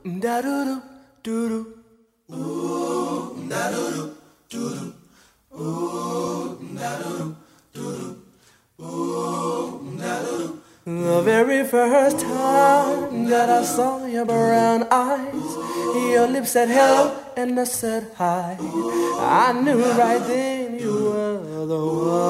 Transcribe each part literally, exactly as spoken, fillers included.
da do do do do. Ooh, da do do do do. Ooh, da do do do do. Ooh, da do do. The very first time that I saw your brown eyes, your lips said hello and I said hi. I knew right then you were the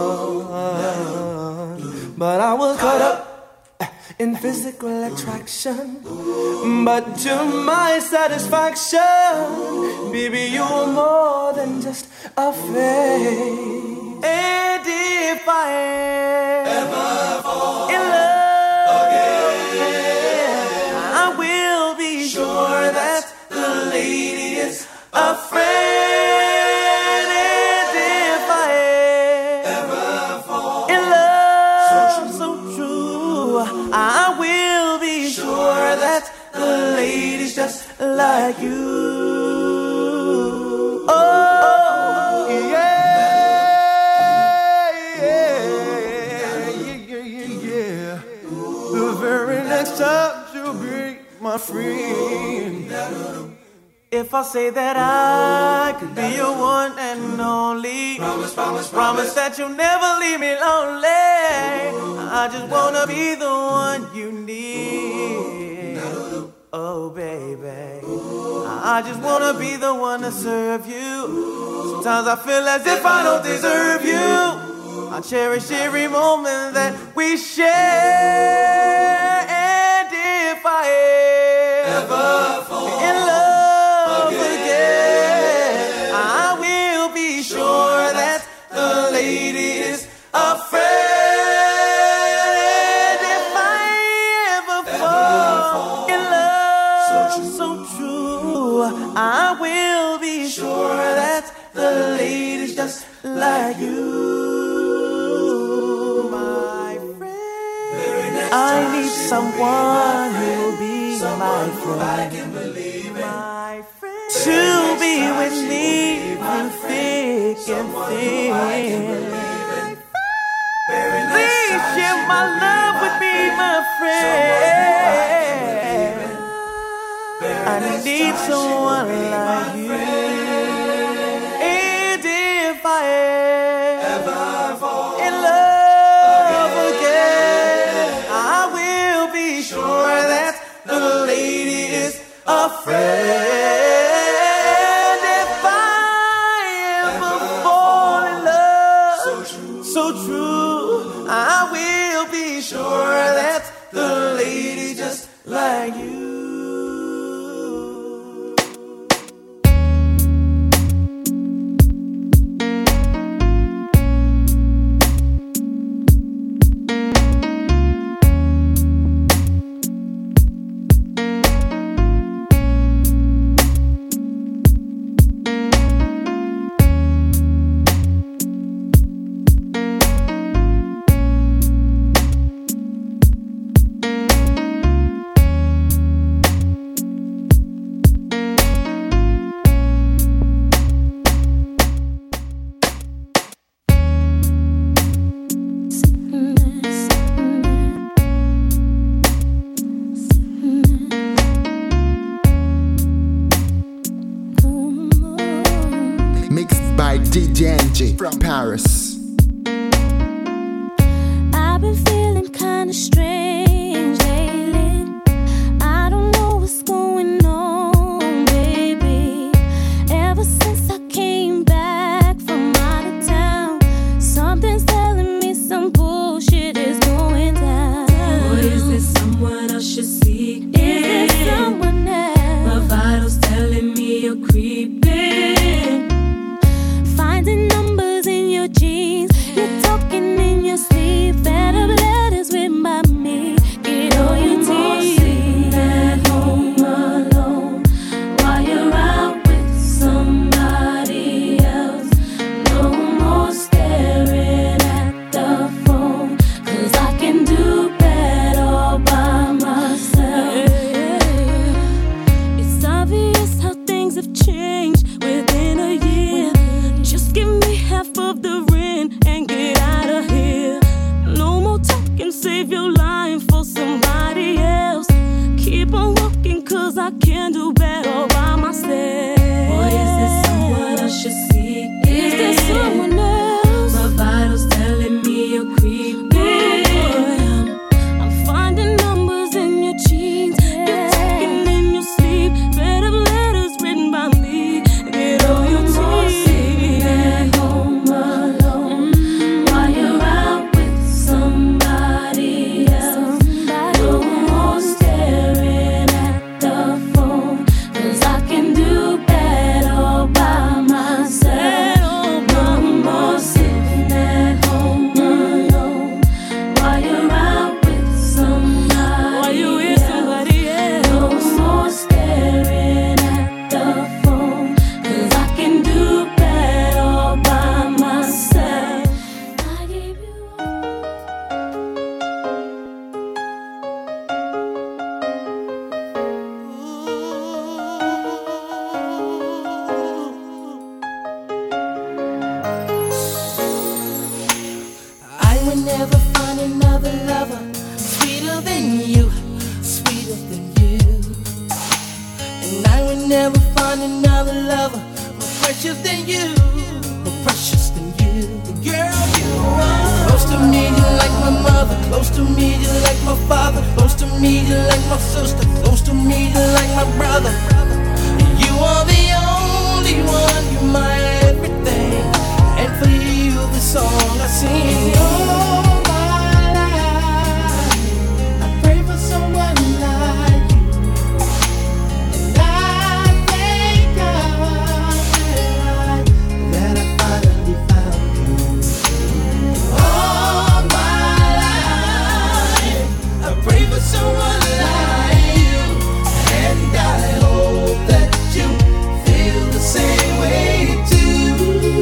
one. But I was caught up in physical attraction, but to my satisfaction, baby, you were more than just a face. And if I ever fall in love again, I will be sure that the lady is a friend. And if I ever fall in love so true, I will be sure that the lady's just like you. Oh, yeah, yeah, yeah, yeah, yeah. The very next time you'll be my friend. If I say that I could be your one and only, promise, promise, promise that you'll never leave me lonely. I just wanna be the one you need. Oh, baby, I just wanna be the one to serve you. Sometimes I feel as if I don't deserve you. I cherish every moment that we share. And if I ever fall in love again, I will be sure that the lady is a friend. And if I ever fall in love so true, I will be sure that the lady's just like you. I need someone who'll be my friend, my friend, to be with me through thick and thin. Please share my love with me, my friend. I need someone like you. And if I ever fall in love again, sure that the lady is a friend. If I ever fall in love so true, I will be sure that the lady just like you. D J N G from Paris. I've been feeling kinda strange lately. I don't know what's going on, baby. Ever since I came back from out of town, something's telling me some bullshit is going down. Or is this someone else should see? Is this someone else? My vitals telling me you're creeping. Finding numbers in your jeans, you're talking in your sleep. Fed up letters written by me. Get all your teeth. Sitting at home alone while you're out with somebody else. No more staring at the phone, 'cause I can do better all by myself. It's obvious how things have changed within a year. Just give me half of the rent and get out of here. No more talking, save your life for somebody else. keep on walking, cause I can't do better all by myself. Boy, is there someone I should seek? Is there someone else? My vitals telling me you're creeping. I'm finding numbers in your jeans. You're talking in your sleep. Bed of letters written by me. Get all your teeth. Sitting at home alone while you're out with somebody else. No more staring at the phone, cause I can do better all by myself. No more sitting at home alone while you're out with somebody While you with somebody else. No more staring at the phone, cause I can do better all by myself. I gave you all. I would never find another lover sweeter than you, sweeter than you. And I would never find another lover more precious than you, more precious than you. Girl, you are close to me, you like my mother. Close to me, you like my father. Close to me, you like my sister. Close to me, you like my brother. You are the only one, you're my everything. And for you, the song I sing. All my life, I pray for someone like you. And I thank God that I finally found you. All my life, I pray for someone like you. And I hope that you feel the same way too.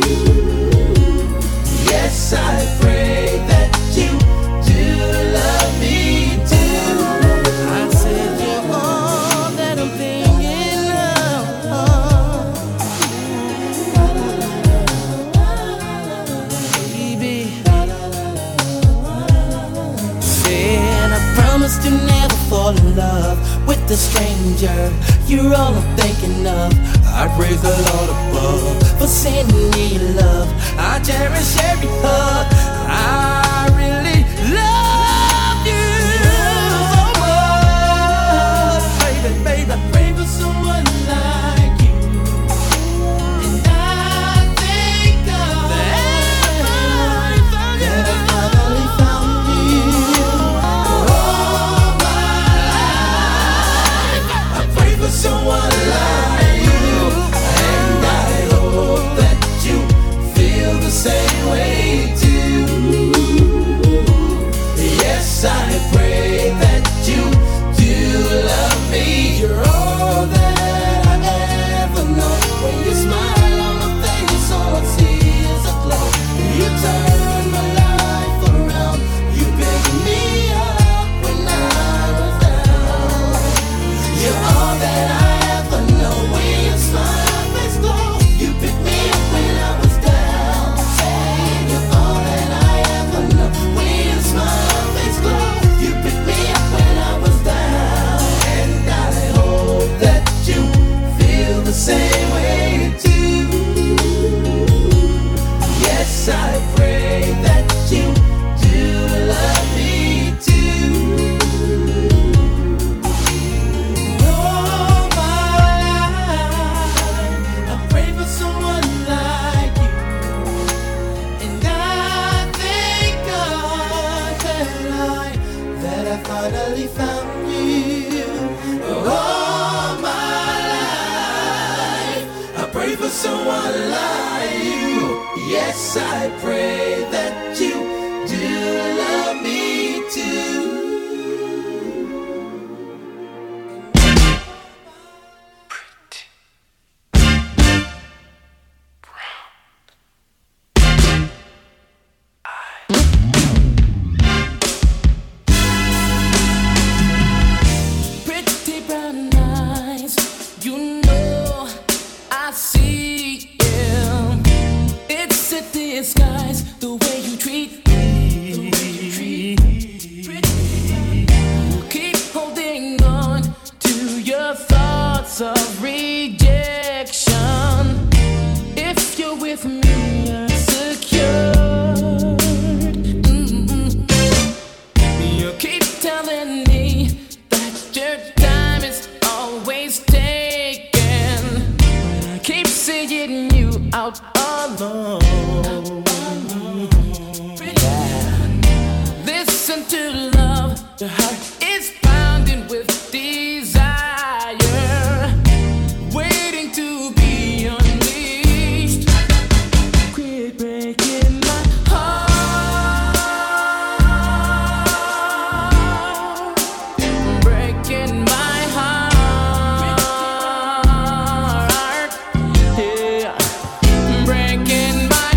Yes, I pray that you do love me too. I said you're all that I'm thinking of, baby. Said I promised to never fall in love with a stranger. You're all I'm thinking of. I praise the Lord above for sending me your love. I cherish every hug. I really love you so much, baby, baby. I pray for someone like you, and I thank God that I finally found you. All my life, I pray for someone like you. And I hope that you feel the same way too. Yes, I pray that you do love me. You're all that I ever know. When you smile on my face, all I see is a glow. You turn my life around. You pick me up when I was down. You're all that I ever know. When you smile, face glow. You pick me up when I was down. Say you're all that I ever know. When you smile, face glow. You pick me up when I was down. And I hope that you feel the same way too. Yes, I pray that you do love me too. All my life, I pray for someone like you. And I thank God that I, that I finally found you. All my life, I pray for someone like you. Yes, I pray that you do love me too. Pretty brown eyes, you know I see you. It's a disguise, the way you The heart is pounding with desire, waiting to be unleashed. Quit breaking my heart, breaking my heart, yeah, breaking my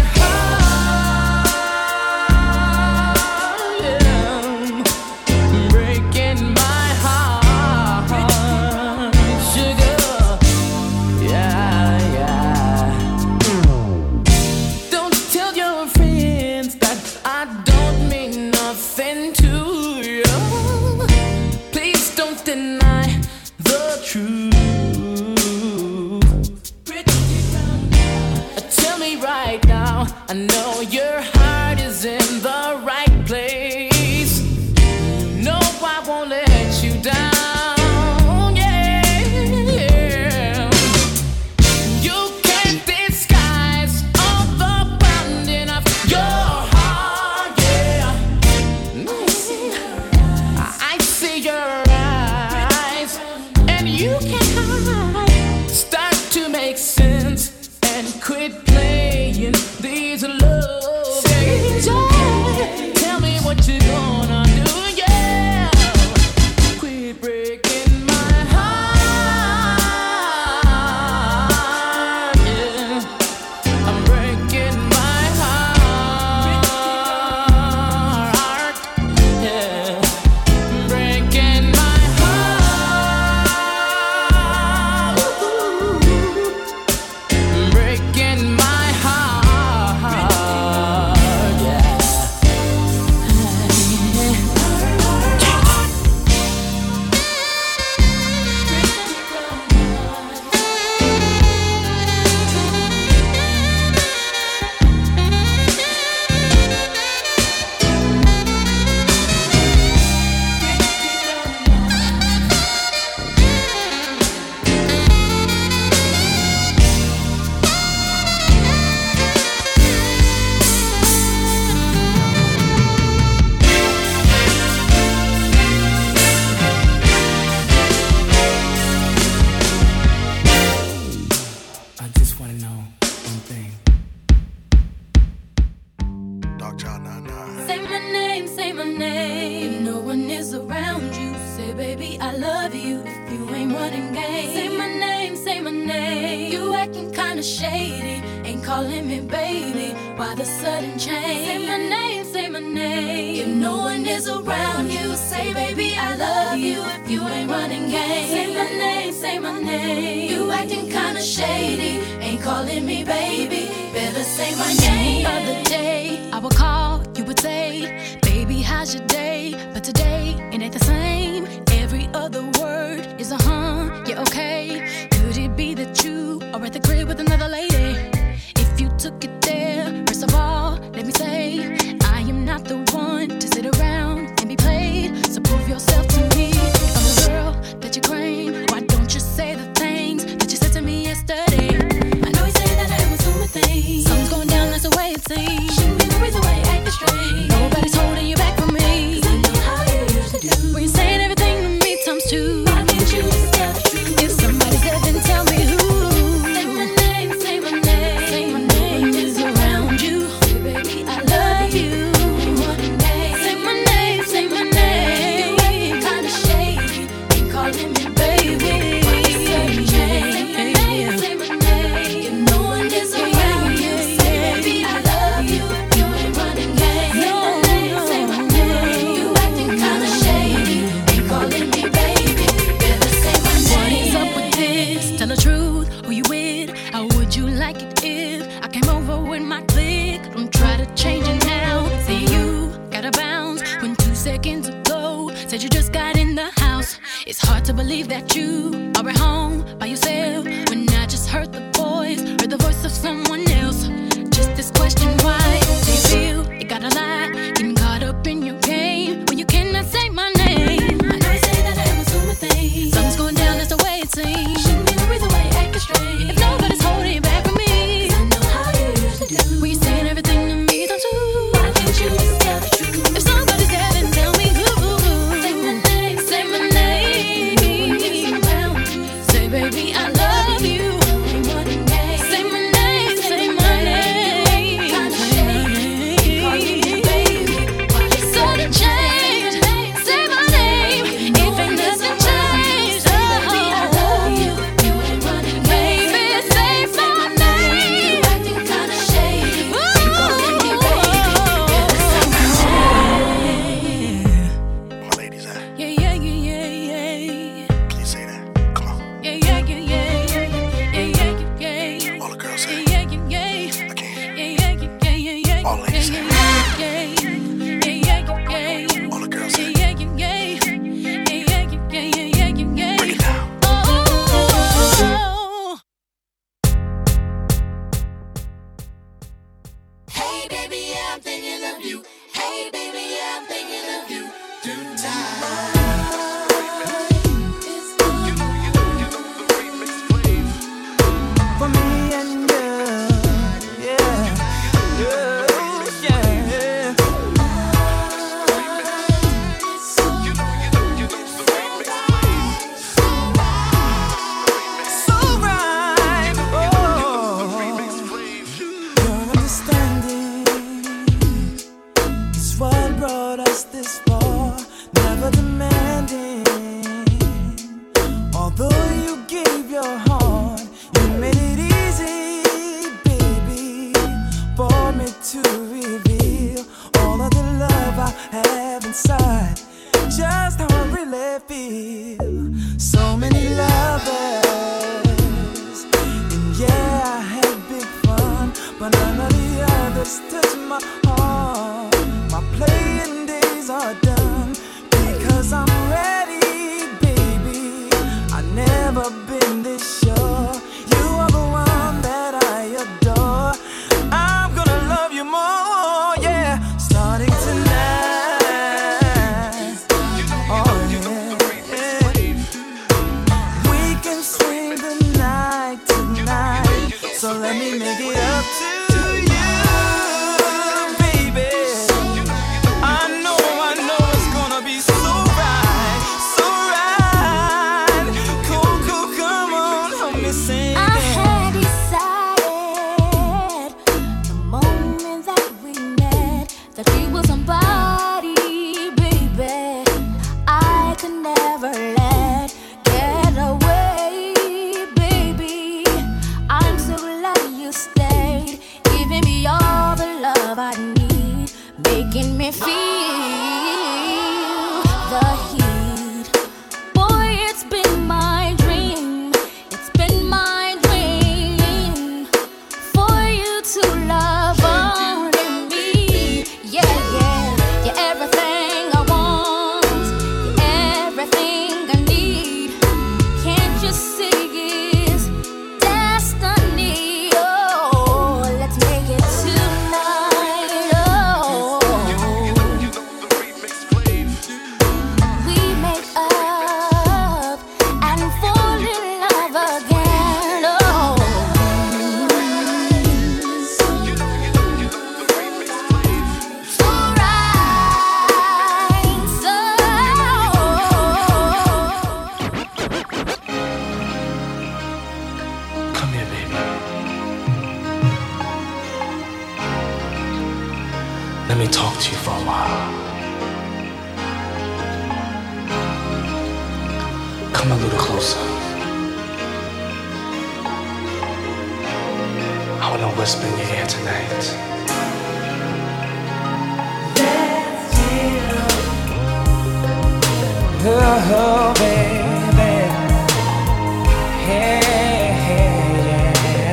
heart, yeah, breaking my heart, sugar, yeah, yeah. Don't tell your friends that I don't mean nothing to you. Please don't deny the truth. Tell me right now, I know your heart is in the right place. No, I won't let you down, yeah. You can't disguise all the pounding of your heart, yeah. I see your eyes, and you can't hide. Start to make sense and quit playing these love games. Yeah. Tell me what you're gonna do, yeah. Quit breaking my heart, yeah. I'm breaking my heart, yeah. Breaking my heart, breaking my heart, yeah. I just wanna know one thing. Dark Child nine nine. Say my name, say my name. If no one is around you, say baby I love you. If you ain't running game, say my name, say my name. You acting kinda shady, ain't calling me baby. Why the sudden change? Say my name, say my name. If no one is around you, say baby I love you. If you ain't running game, say my name, say my name. You acting kinda shady, ain't calling me baby. Better say my name. The other day I would call, you would say, baby, how's your day? But today it ain't the same. Every other word is a huh, yeah, okay. Could it be that you are at the crib with another lady? If you took it there, first of all, let me say, I am not the one to sit around and be played. So prove yourself to me. If I'm the girl that you claim, why don't you say the things that you said to me yesterday? I know you say that I was doing things. Something's going down, that's the way it seems. Shouldn't be the reason why you acting strange. Nobody's holding you back from me. 'Cause I know how you used to do. When you're saying everything to me times two. Why can't you just tell the truth? If somebody's dead, then tell me who. Say my name, say my name. Say my name is around you. Say baby I love you. One day. Say my name, say my name. You acting kinda shady, ain't calling me baby. Why you sudden change? Say my name, say my name. If no one is around you, say baby I love you. You ain't running game. Say my name, say my name. You acting kinda shady, ain't calling me baby. Better say my name. What is up with this? Tell the truth, who you with? How would you like it if I came over with my clique? Don't try to change it now. Say you gotta bounce when two seconds ago said you just got in the house. It's hard to believe that you are at home by yourself when I just heard the voice, heard the voice of someone else. Just this question, why do you feel you gotta lie? Getting caught up in your game when you cannot say my name. I know you say that I was doing things. Something's going down, that's the way it seems. Shouldn't be the reason why you acting strange. If nobody's holding you back from me, 'cause I know how you used to do. When you're saying everything to me, don't you? Why can't you just tell the truth? If somebody's there, then tell me who. Say just how I really feel. So many lovers, and yeah, I had big fun, but none of the others touch my heart. My playing days are done because I'm ready, baby. I never been this sure. You are the one that I adore. I'm gonna love you more, yeah, starting tonight. Oh yeah, yeah. We can swing the night tonight, so let me make it up to you, baby. I know, I know it's gonna be so right, so right. Cool, cool, come on, help me sing. I had decided the moment that we met that we were somebody, baby, I could never let get away, baby. I'm so glad you stayed, giving me all the love I need, making me feel the heat. Boy, it's been my dream, it's been my dream for you to love only me. Yeah, yeah, you're everything I want, you're everything I need. Can't you see it's destiny? Oh, let's make it tonight. Oh, we make up and fall in love again. Oh, so right, so. Come here, baby. Let me talk to you for a while. Come a little closer. I wanna whisper in your ear tonight. Oh, baby. Hey, hey, yeah.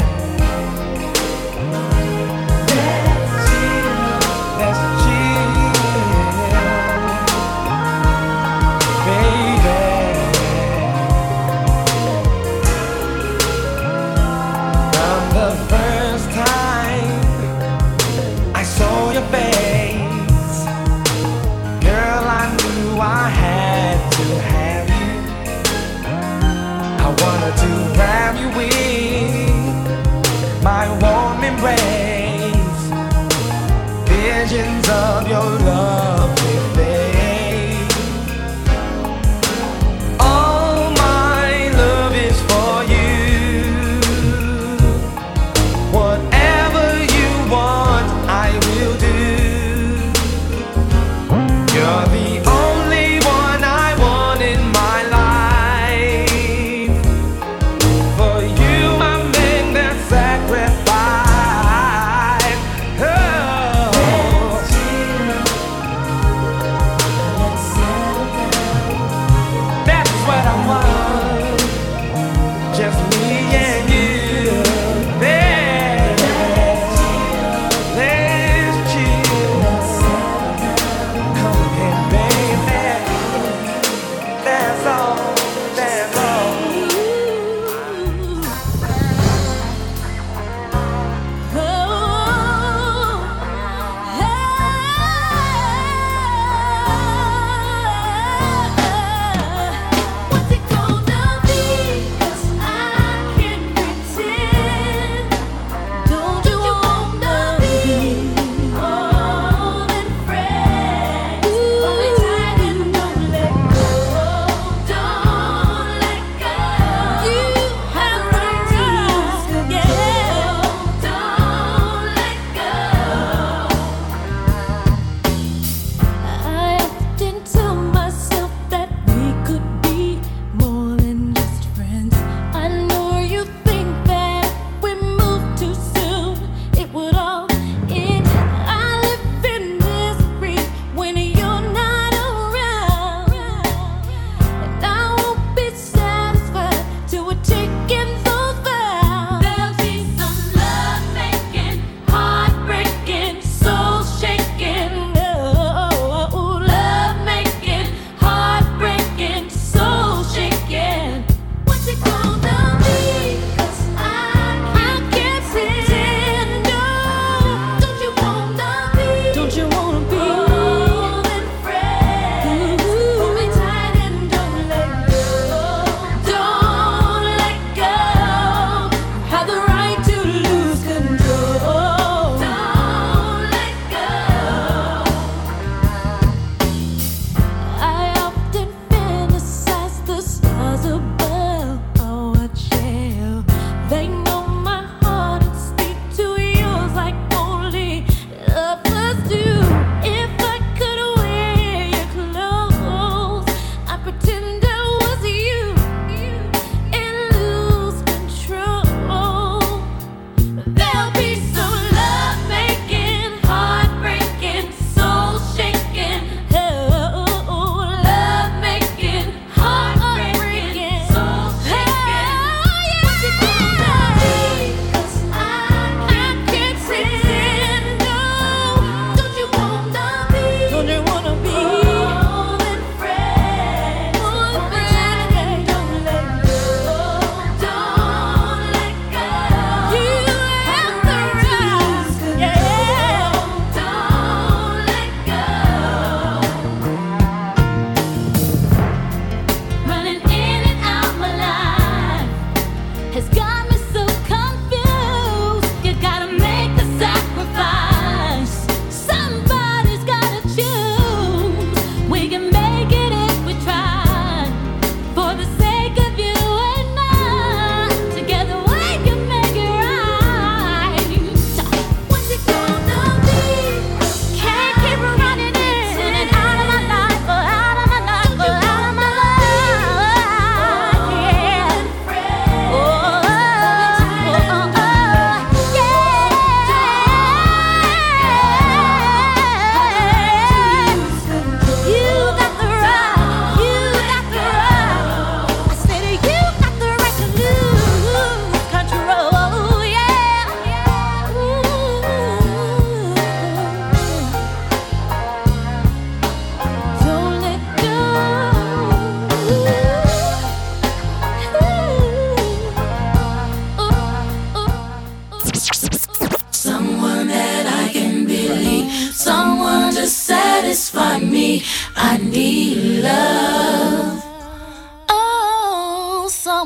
Let's chill, baby. From the first time I saw your face, girl, I knew I had to have you.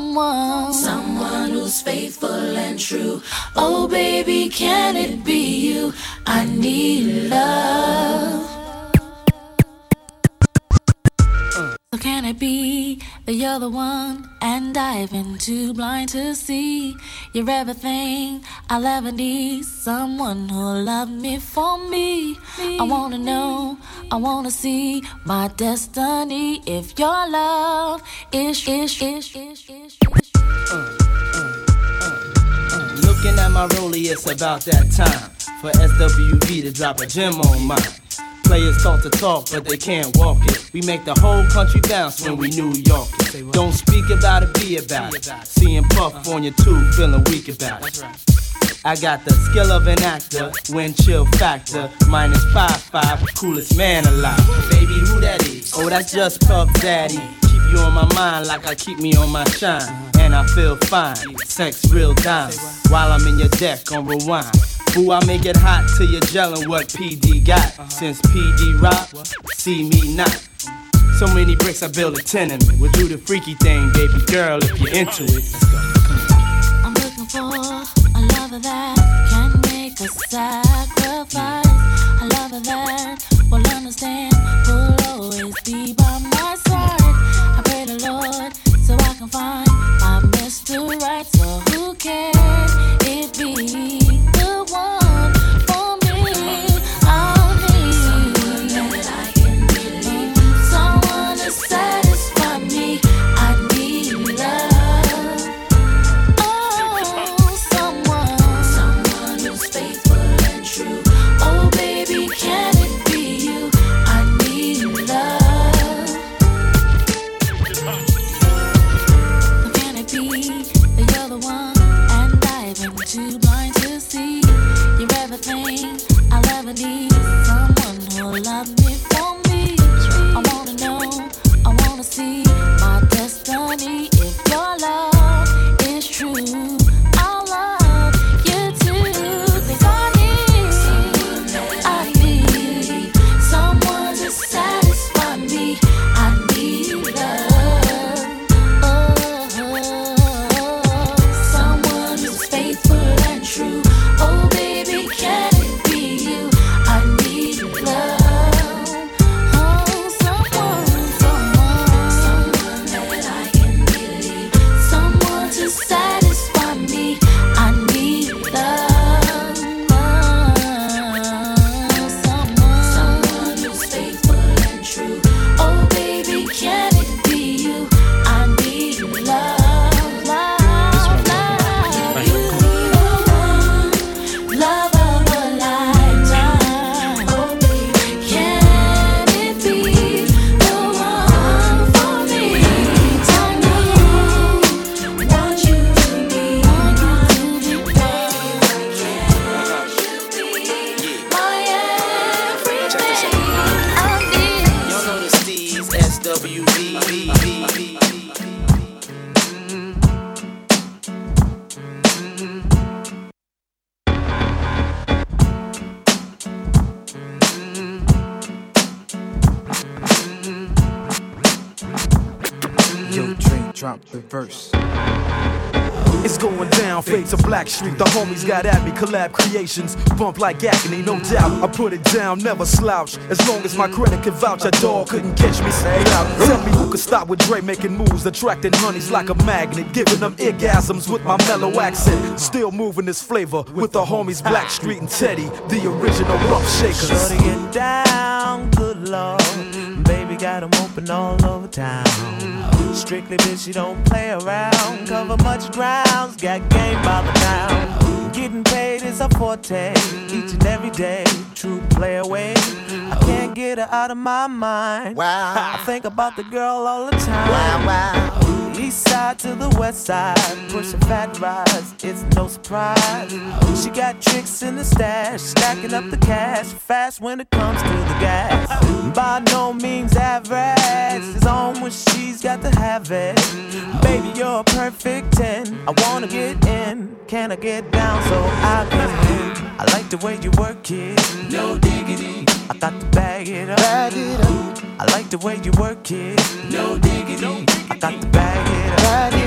someone, someone who's faithful and true. Oh baby, can it be you? I need love. So can it be that you're the one and I've been too blind to see? You're everything I'll ever need, someone who'll love me for me. I wanna know, I wanna see my destiny. If your love is, is, is, is, is, is. Uh, uh, uh, Looking at my rollie, it's about that time for S W V to drop a gem on mine. Players talk to talk, but they can't walk it. We make the whole country bounce when we New York it. Don't speak about it, be about it. Seeing Puff on your tube, feeling weak about it. I got the skill of an actor, wind chill factor, minus five five, coolest man alive. Baby, who that is? Oh, that's just Puff Daddy. Keep you on my mind like I keep me on my shine. And I feel fine, sex real dime. While I'm in your deck on rewind. Ooh, I make it hot till you're gelling what P D got. Since P D rock, see me not. So many bricks I build a tenement. We'll do the freaky thing, baby girl, if you're into it. Let's go. I'm looking for a lover that can make a sacrifice. A lover that will understand, will always be by my side. I pray the Lord so I can find my Mister Right. So who can it be? The one for me. I'll need someone that I can believe, someone to satisfy me. I need love. Oh, someone, someone who's faithful and true. Oh, baby, can it be you? I need love. Can it be that you're the one and I've been too blind to see? You're everything I'll ever need, someone who'll love me for me. I wanna know, I wanna see my destiny. If your love is true, I'll love you too. 'Cause I need, I need someone to satisfy me. I need love. Oh, someone who's faithful and true. Oh baby, can it be you? I need love. Oh, someone, someone, someone that I can believe, someone to satisfy me. I need love. Someone, someone who's faithful and true. Oh baby, can it be you? I need love, love, love. You need one, love of a lifetime. Oh baby, can it be the one for me? I need, want you to be mine. Baby, can you be my everything? I need. Y'all know the Steez, S W V. Yo, Trey, drop the verse. It's going down, fade to Black Street. The homies got at me, collab creations. Bump like agony, no doubt. I put it down, never slouch. As long as my credit can vouch, a dog couldn't catch me. Say out. Tell me who could stop with Dre making moves, attracting honeys like a magnet, giving them orgasms with my mellow accent. Still moving this flavor with the homies Black Street and Teddy, the original rough shakers. Shorty get down, good lord. Baby got 'em open all over town. Strictly bitch, she don't play around. Cover much grounds, got game by the pound. Getting paid is a forte, each and every day. True play away. I can't get her out of my mind. Wow. I think about the girl all the time. Wow, wow. East side to the west side, pushing fat rides, it's no surprise. She got tricks in the stash, stacking up the cash, fast when it comes to the gas. By no means average, it's on when she's got to have it. Baby, you're a perfect ten, I wanna get in, can I get down so I can win? I like the way you work it, no diggity, I got to bag it up. Bag it up. I like the way you work it, no diggity, I got to bag it up. Bag it up.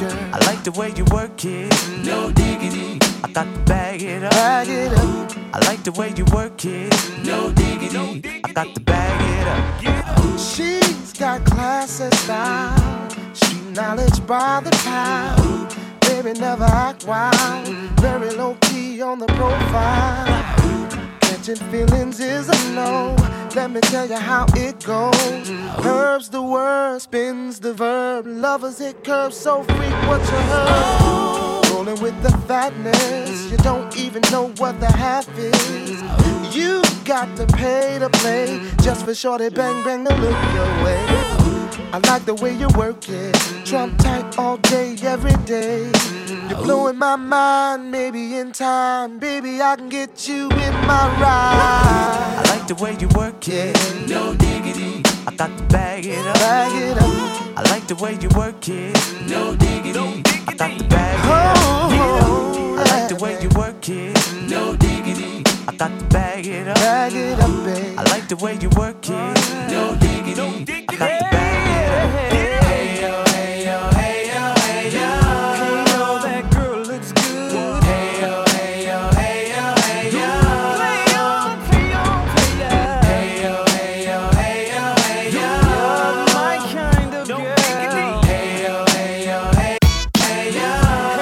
girl. I like the way you work it. No diggity. I got to bag it up. Bag it up. I like the way you work it. No diggity. I got to bag it up. She's got class and style. Street knowledge by the pound. Baby, never act wild. Very low key on the profile. Catching feelings is a no. Let me tell you how it goes. Herbs the word, spins the verb. Lovers hit curves so freak what you heard. Rolling with the fatness. You don't even know what the half is. You got to pay to play just for shorty bang bang to look your way. I like the way you work it. Trump tight all day, every day. You're blowing my mind, maybe in time. Baby, I can get you in my ride. I like the way you work it. No diggity. I got to bag it up. Bag it up. I like the way you work it. No diggity. I got to bag it up. Oh, I like the way you work it. No diggity. I got to bag it up. Bag it up, babe. I like the way you work it. No diggity. I got to bag it up. Hey yo, hey yo, hey yo, hey yo. Hey yo, that girl looks good. Hey yo, hey yo, hey yo, hey yo. Play on, play on, play on. Hey yo, hey yo, hey yo, hey yo. You're my kind of girl. Hey yo, hey yo, hey, hey yo.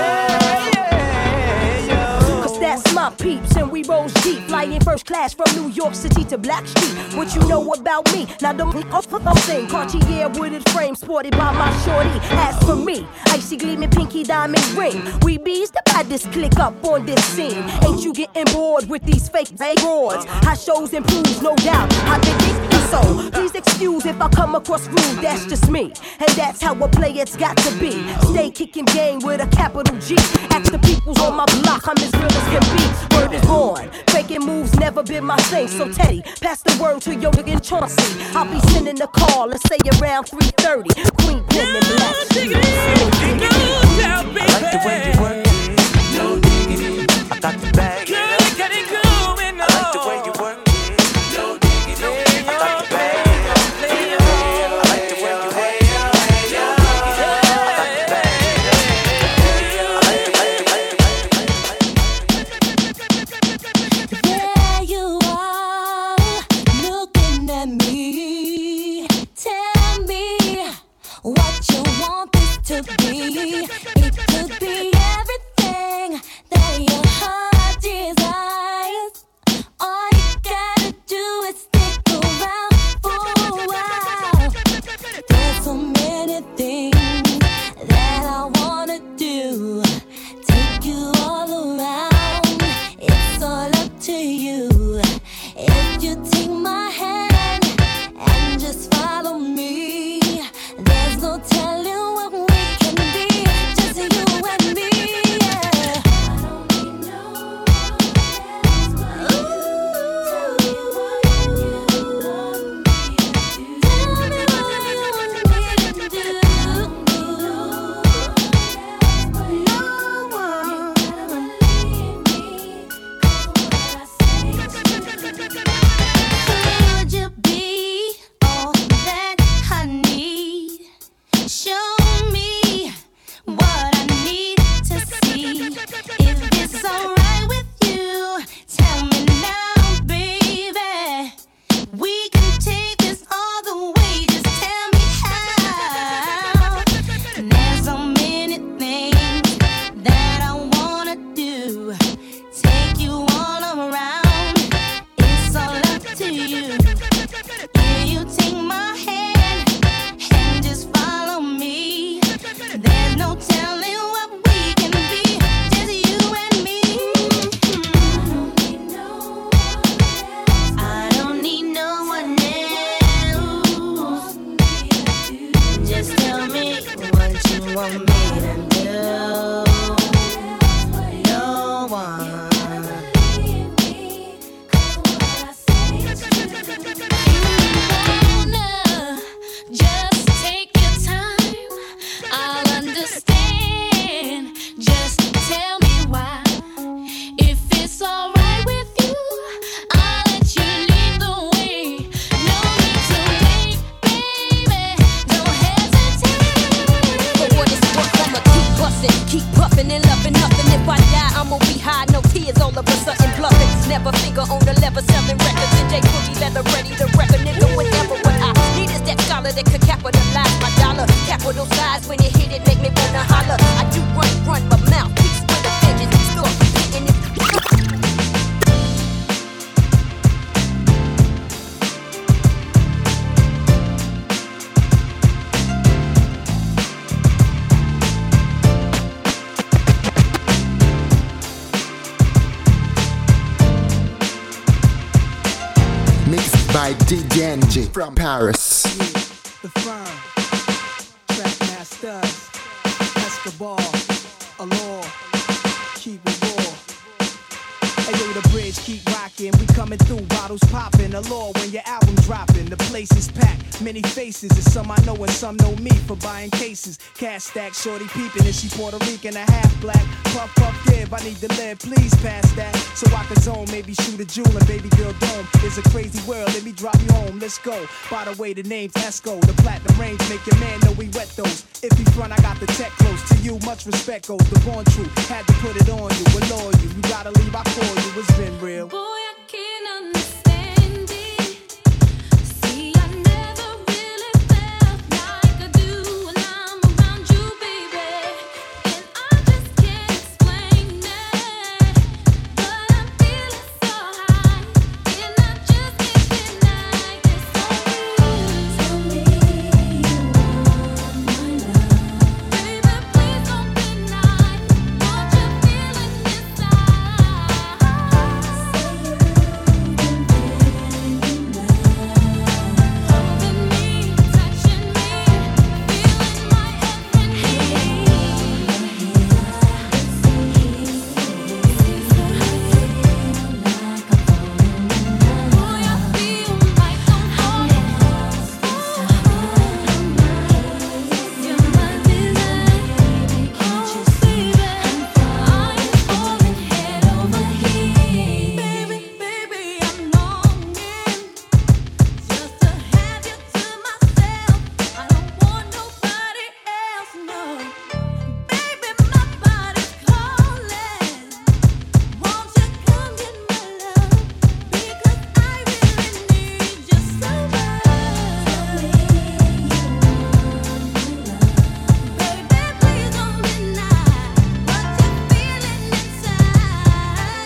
Hey yo. Cause that's my peeps and we roll deep. Flying first class from New York City to Blackstreet. What you know about me? Now the thing Cartier wooded frame sported by my shorty. As for me, icy gleaming pinky diamond ring. We bees the baddest click up on this scene. Ain't you getting bored with these fake fake roars? High shows improves, no doubt. I've been thinking so. Please excuse if I come across rude. That's just me, and that's how a player's got to be. Stay kicking game with a capital G. Ask the peoples on my block, I'm as real as can be. Word is born. Faking moves never been my thing. So Teddy, pass the word to your nigga Chauncey. I'll be sending a call, let's say around three thirty. Queen Pen and Black. I like the way you work it. No diggity. I got the bag it up. I like the way you work it. No diggity. I got the bag it up. I like the way you work it. No diggity. I got the bag it up. I like the way you work it. There you are, looking at me. Tell me what you want this to be. It could be everything that your heart desires. All you gotta do is stick around for a while. There's so many things that I wanna do. Take you all around. It's all up to you. If you take my hand and just follow me, there's no telling what we can be. Just you and me, yeah. I don't need no one else but you. Tell me what you want me to do. Tell me what you want me to do. No one. You gotta believe me, 'cause what I say is true. Could you be all that I need? Show me what I need to see. If it's alright with you, tell me now, baby. We can take this all the way. Just tell me how. There's so many things that I wanna do. Take you all around. It's all up to you. Yeah, you take my hand and just follow me. There's no telling what we can be. Just you and me. I don't need no one else. Just tell me what you want me to do. No one. Just take your time, I'll understand. Just tell me why. If it's alright with you, I'll let you lead the way. No need to wait, baby, don't hesitate. For what it's worth, I'ma keep nothing and loving nothing. If I die, I'ma be high, no tears, all of a sudden bluffing. Never finger on the lever, selling records in J. Cookie leather, ready to wreck a nigga whenever. What I need is that scholar that could capitalize my dollar. Capital size when it hit it, make me wanna holler. I do run, run my mouth, peace with a vengeance. Start hitting it. By D J N G from Paris. The firm, track masters, Escobar, Allure, keep it raw. Hey yo, the bridge keep rocking, we coming through, bottles popping. Allure when your album dropping, the place is packed, many faces. And some I know and some know me for buying cases. Cash stack, shorty peeping, and she Puerto Rican, a half black. Puff, puff, give, I need to live, please pass that. So I can zone, maybe shoot a jewel and baby girl dome. It's a crazy world, let me drop you home, let's go. By the way, the name's Esco, the platinum range, make your man know we wet those. If he front, I got the tech close to you, much respect goes. The born truth, had to put it on you, allure you. You gotta leave, I call you, it's been real. Boy, I can't understand it. See, I never really felt like I do when I'm around you, baby. And I just can't explain it. But I'm feeling so high, and I just can't deny it's so real. Tell me you want my love, baby. Please don't deny what you're feeling inside. Say you can holding me, touching me, feeling my Boy, I feel like I'm falling. You're my desire, oh baby. I am falling head over heels, baby, baby. I'm longing just to have you to myself. I don't want nobody else, no. Baby, my body's calling. Won't you come get my love? Because I really need you so much. Baby, please don't deny what you're feeling inside.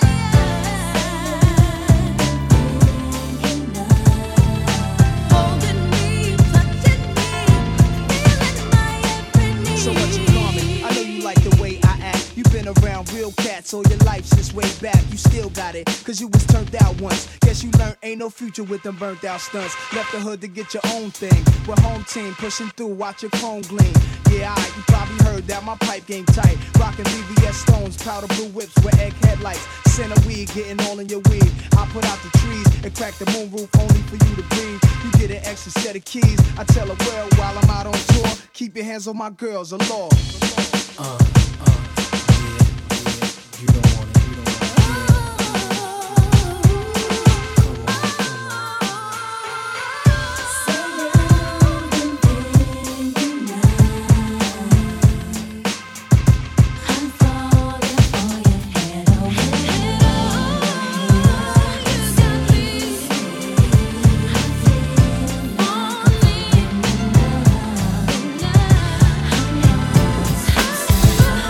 Holding me, touching me, feeling my every need. So what you call me? I know you like the way I act. You been around real cats all your life since way back. You still got it, cause you was turned out once. Guess you learned ain't no future with them burnt out stunts. Left the hood to get your own thing. We're home team, pushing through, watch your chrome gleam. Yeah, alright, you probably heard that my pipe game tight. Rockin' V V S stones, powder blue whips with egg headlights. Center weed, getting all in your weed. I put out the trees and crack the moon roof only for you to breathe. You get an extra set of keys. I tell the world while I'm out on tour, keep your hands on my girls, a law. Uh, uh, yeah, yeah. You don't want it, you don't want it. I'm falling for your head over head. You got me. Falling in love.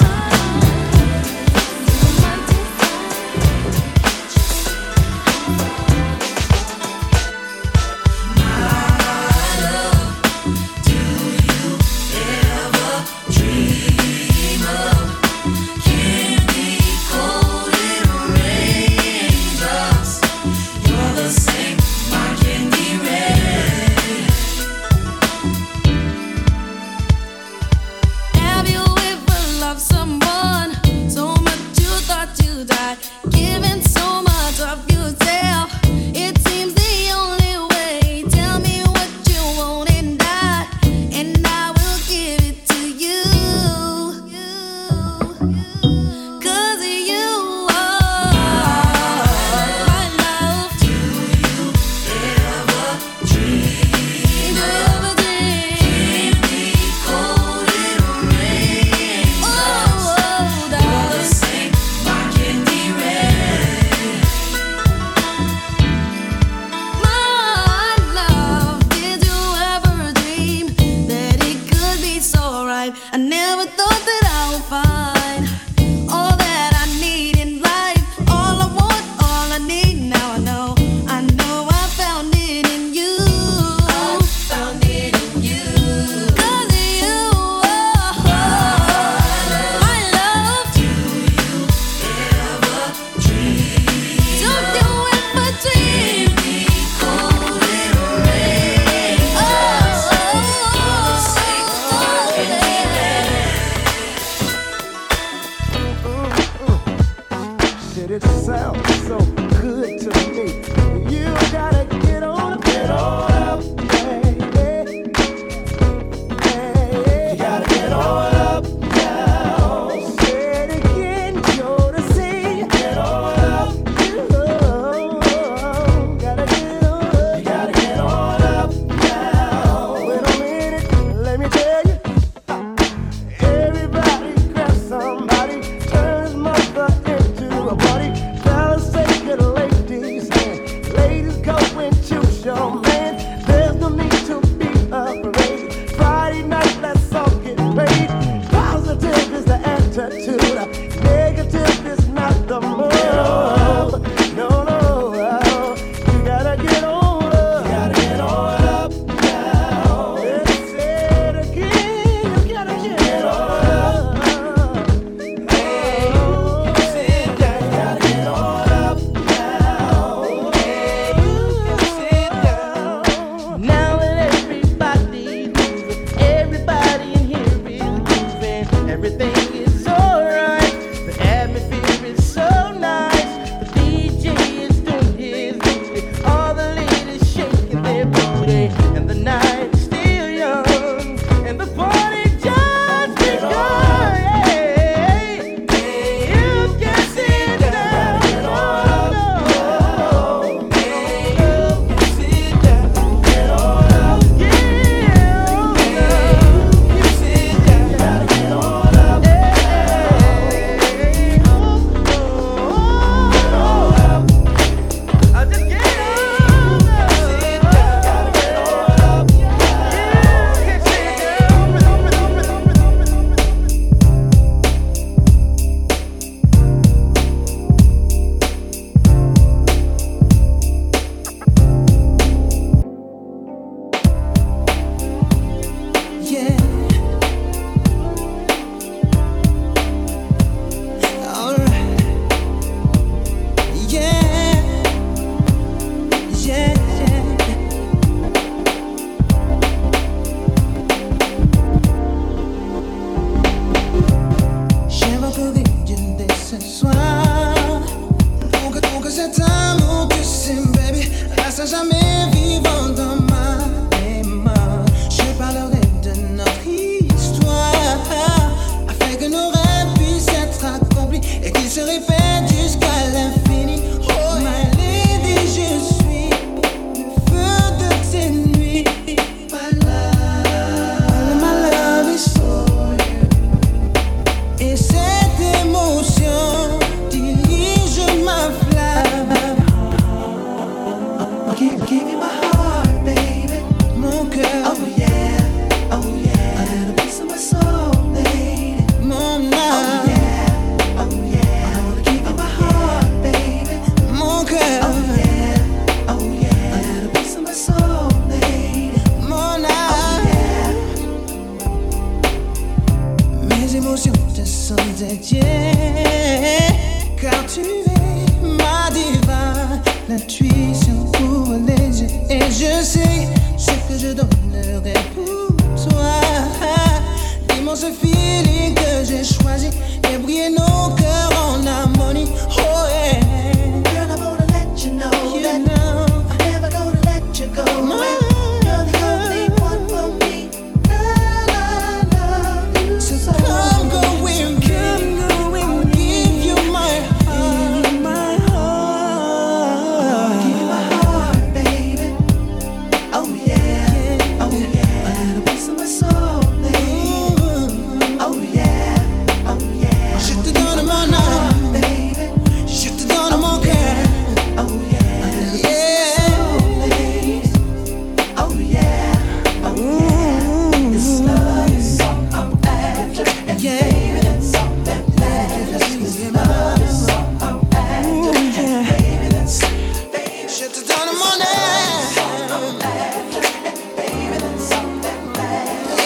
émotions te sont dédiées, car tu es ma diva, l'intuition pour les yeux. Et je sais ce que je donnerais pour toi. Dis-moi ce feeling que j'ai choisi, et briller nos cœurs en harmonie. Oh yeah. Girl, I wanna let you know you that know. I'm never gonna let you go. No. You're the only one for me. La, la, la, you so, so come go with me. Come go with me. I'll give you my heart, my heart. I'll give you my heart, baby. Oh yeah, oh yeah. A little piece of my soul, baby. Oh yeah, oh yeah. Je te donne mon âme, baby. Je te donne mon cœur. Oh yeah, yeah. Oh yeah, oh yeah. This love is all I'm after, and baby, that's all that matters. This love is all I'm after, and baby, that's baby. Je te donne mon âme. I'm after, and baby, that's all that matters.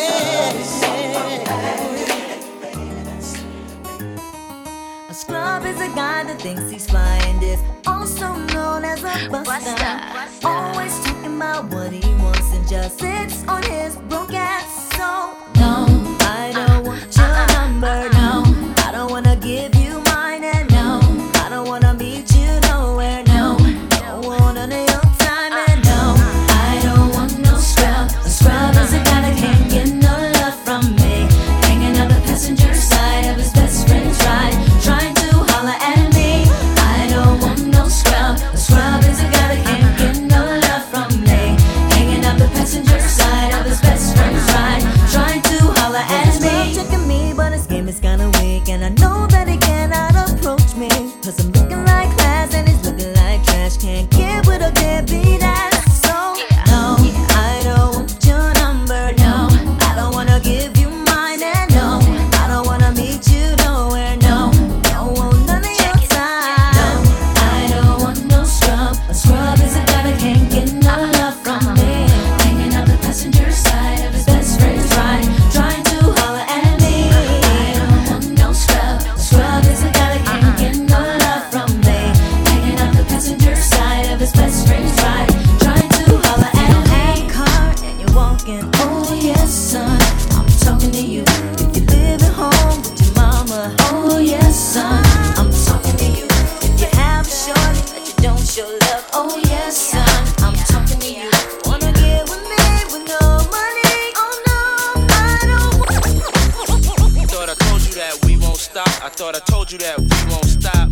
A scrub is a guy that thinks he's flying, is also known as a buster. Always talking about what he wants and just sits on his broke ass. So no, I don't want your number. No, I don't wanna give you mine, and no, I don't wanna meet you nowhere. No, don't want none of your time, and no, I don't want no scrub. A scrub is a guy that can't get no love from me, hanging on the passenger side of his best friend's ride, trying to holler at me. I don't want no scrub. A scrub is a guy that can't get no love from me, hanging up the passenger side of his best friend's ride, trying to holler at me. Checking me, but his game is kinda weak, and I know that he cannot approach me, cause I'm looking like class and he's looking like trash. Can't get with a deadbeat ass. So no, I don't want your number. No, I don't wanna give you mine, and no, I don't wanna meet you nowhere. No, don't want none of your time. No, I don't want no scrub. A scrub is a guy that can't get no love from me, hanging out the passenger side of his best friend's ride, trying to holler at me. I don't want no scrub. A scrub is a guy that can't get no love from me, hanging out the passenger side of his best friend's ride, trying to holler at me. You don't have a car and you're walking. Oh yes, son, I'm talking to you. If you live at home with your mama. Oh yes, son, I'm talking to you. If you have a shorty that you don't show love. Oh yes, son, I'm talking to you. Wanna get with me with no money? Oh no, I don't want. Thought I told you that we won't stop. I thought I told you that we won't stop.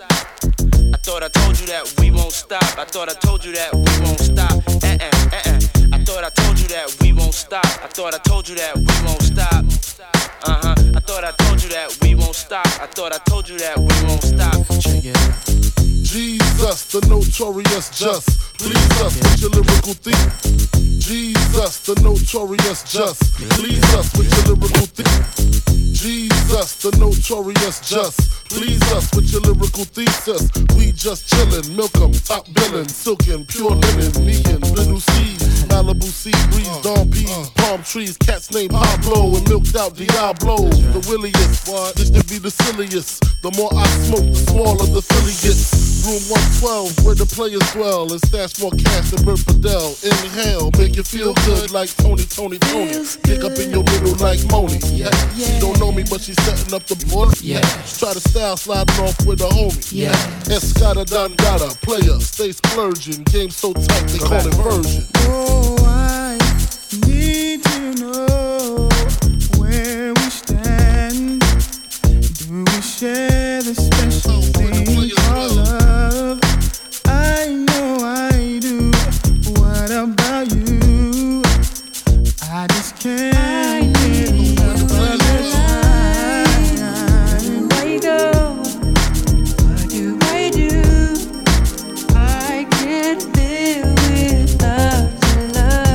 I thought I told you that we won't stop. I thought I told you that we won't stop. Uh uh uh uh. I thought I told you that we won't stop. I thought I told you that we won't stop. Uh huh. I thought I told you that we won't stop. I thought I told you that we won't stop. Check it out. Jesus, the notorious just. Please us with your lyrical theme. Jesus, the notorious just. Please us with your lyrical theme. Jesus, the notorious just. Please us with your lyrical thesis. We just chillin', milk 'em, top billin', silkin', pure linen, me and little C, Malibu sea breeze, dawn peas, palm trees, cats named Pablo and milked out Diablo. The williest, this to be the silliest. The more I smoke, the smaller the Philly gets. Room one twelve, where the players dwell, and stash more cash than Bert Fidel. Inhale, make you feel good like Tony, Tony, Tony. Pick up in your middle like Moni. Yeah. She don't know me, but she's setting up the board. Yeah. Try to style sliding off with a homie. Yeah. Escada Dangada, player, stay splurging. Game so tight, they call it version. Oh, I need to know where we stand. Do we share the special thing called love? I know I do. What about you? I just can't get enough of your time. Where you go? What do I do? I can't live without your love.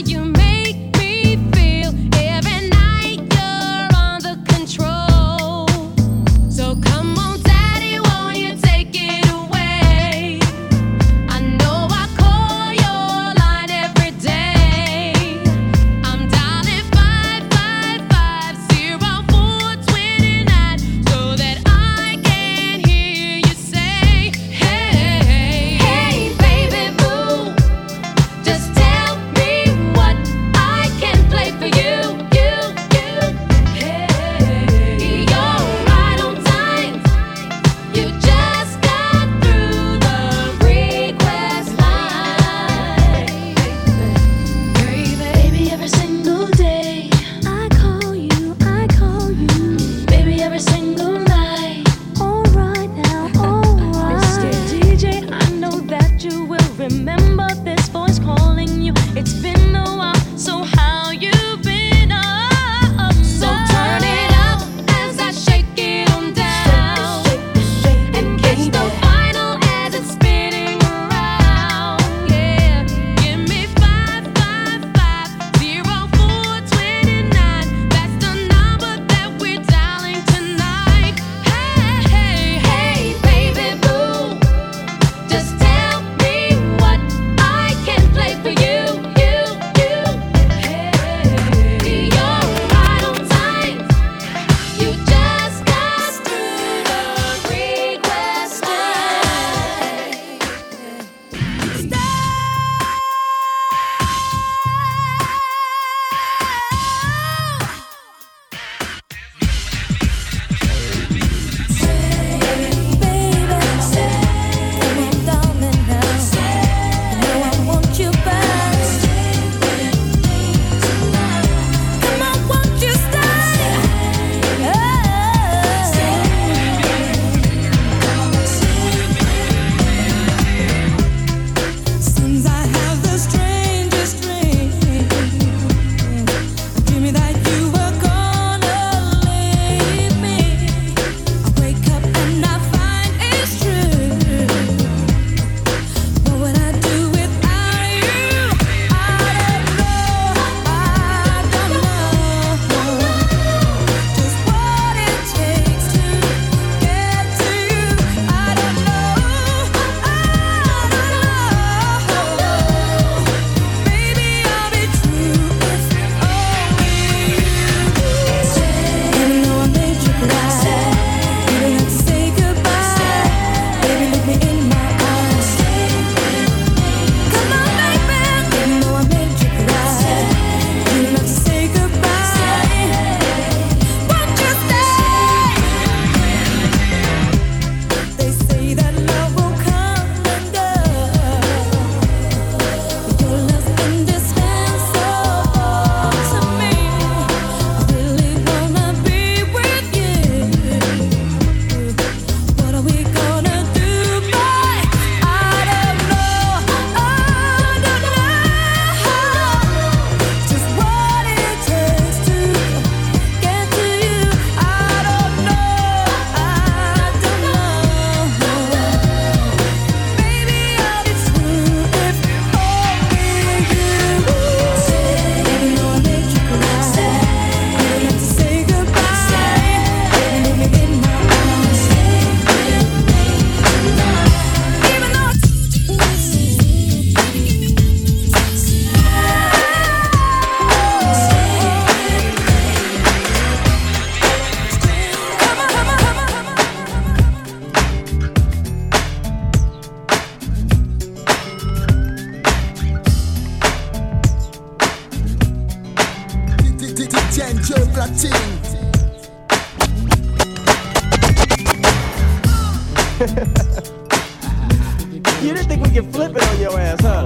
You didn't think we could flip it on your ass, huh?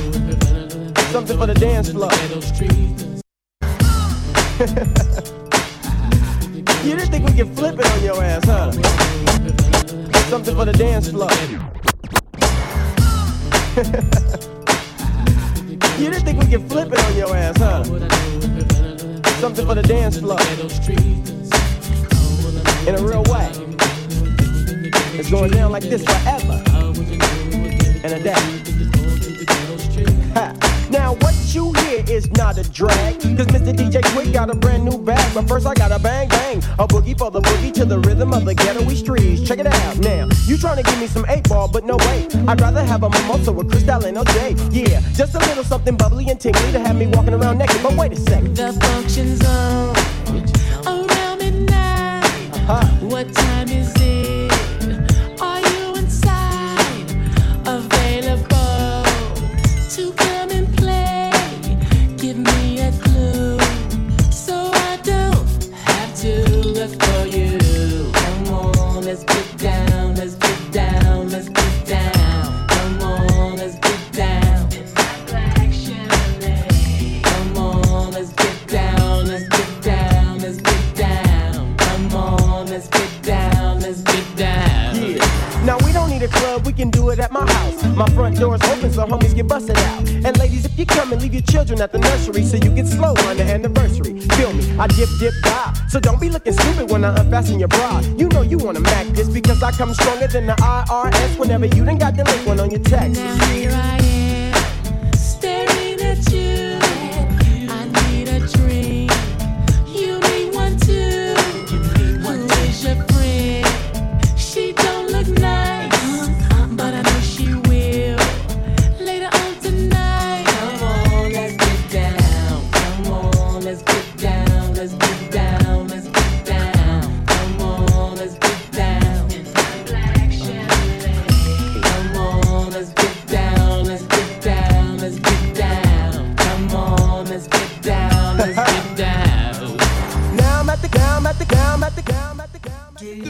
Something for the dance floor. You didn't think we could flip it on your ass, huh? Something for the dance floor. You didn't think we could flip it on your ass, huh? Something for the dance floor. In a real way. It's going down like this forever and a day. Ha. Now what you hear is not a drag, cause Mister D J Quick got a brand new bag. But first I gotta bang bang, a boogie for the boogie to the rhythm of the ghetto-y streets. Check it out now, you tryna give me some eight ball, but no way. I'd rather have a mimosa with Cristal and O J. Yeah, just a little something bubbly and tingly to have me walking around naked. But wait a second, the function's on around midnight. Uh-huh. What time is it? Are you inside? Available to come and play? Give me a clue so I don't have to look for you. Come on, let's get down, let's get down, let's get down. Come on, let's get down. It's my black Chevrolet. Come on, let's get down, let's get down, let's get down. Come on, let's get down, let's get down. yeah. Now we don't need a club, we can do it at my house. My front door's open so homies get busted out. And ladies, if you come and leave your children at the nursery so you get slow on the anniversary. Feel me, I dip, dip, die. So don't be looking stupid when I unfasten your bra. You know you wanna mac this because I come stronger than the I R S whenever you done got delinquent on your text. Now here I am, staring at you. I need a drink. You need one too. Who is your friend? She don't look nice, but I know she will later on tonight. Come on, let's get down. Come on, let's get down. Let's get down. Let's get down. Come on, let's get down. It's my black Chevrolet. Come on, let's get down. Let's get down. Let's get down. Come on, let's get down. Let's get down. Now I'm at the down, at the down, at the down, at the down.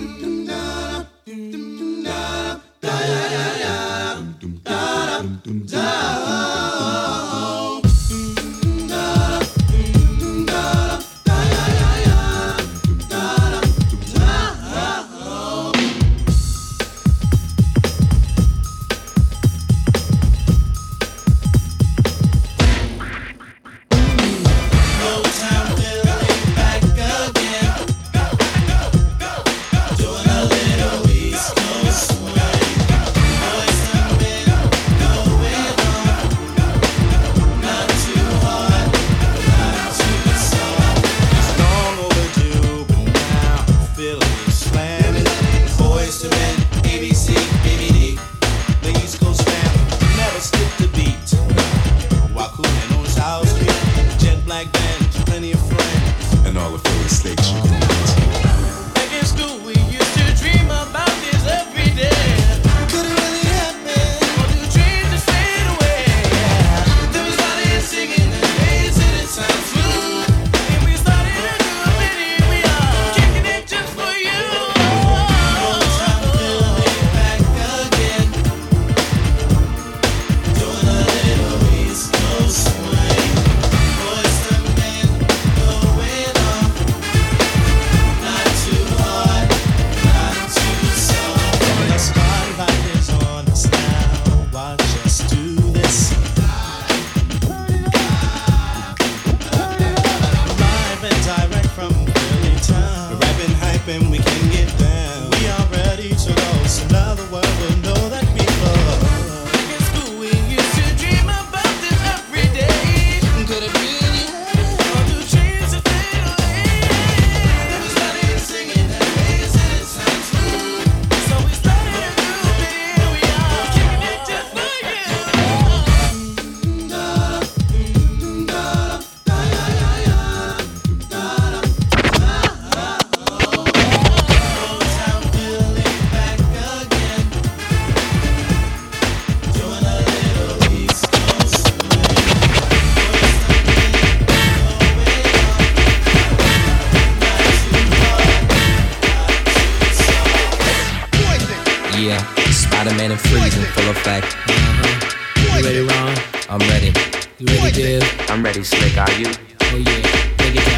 Spider-Man and Freeze in full effect. Uh-huh. You ready, Ron? I'm ready. You ready, Div? I'm ready, Slick. Are you? Oh yeah, take it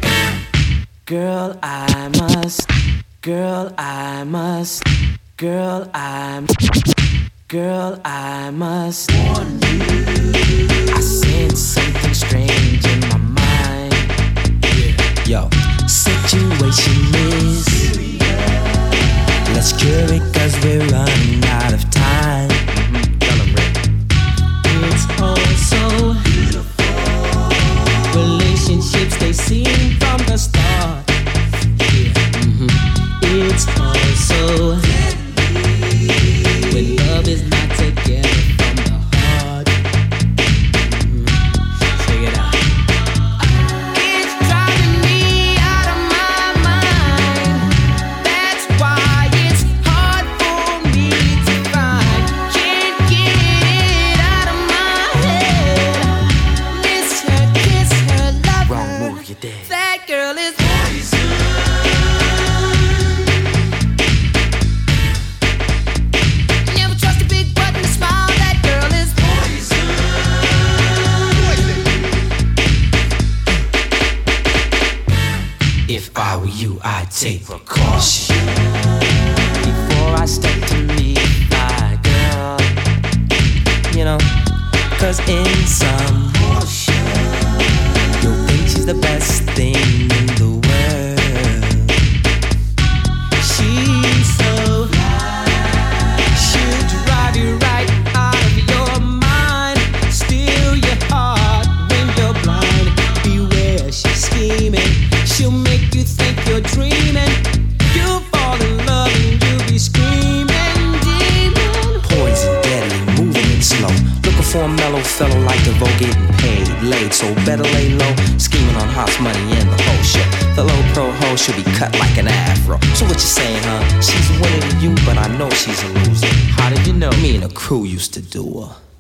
down. Girl, I must. Girl, I must. Girl, I. Girl, I must warn you. I sense something strange in my mind. Yo, situation is serious. Let's cure it cause we're running out of time. Mm-hmm. Tell 'em, Rick. It's all so Relationships they seem from the start. Yeah. Mm-hmm. It's also when love is not together from the heart. Mm-hmm. Check it out. It's driving me out of my mind. That's why it's hard for me to find. Can't get it out of my head. Miss her, kiss her, love her. Wrong move, you dead. That girl is poison. Never trust a big butt and a smile. That girl is poison. If I were you, I'd take precaution. Before I step to meet my girl, you know, cause in some you'll think she's the best thing in the world. She's so she'll drive you right out of your mind, steal your heart when you're blind. Beware, she's scheming. She'll make you think you're dreaming. You'll fall in love and you'll be screaming, demon. Poison, deadly, moving it slow. Looking for a mellow fellow like DeVoe, getting paid, laid, so better lay low. Scheming on hot money and the whole shit. The low pro hoe should be cut like an afro. So what you saying, huh? She's winning to you, but I know she's a loser. How did you know? Me and the crew used to do her.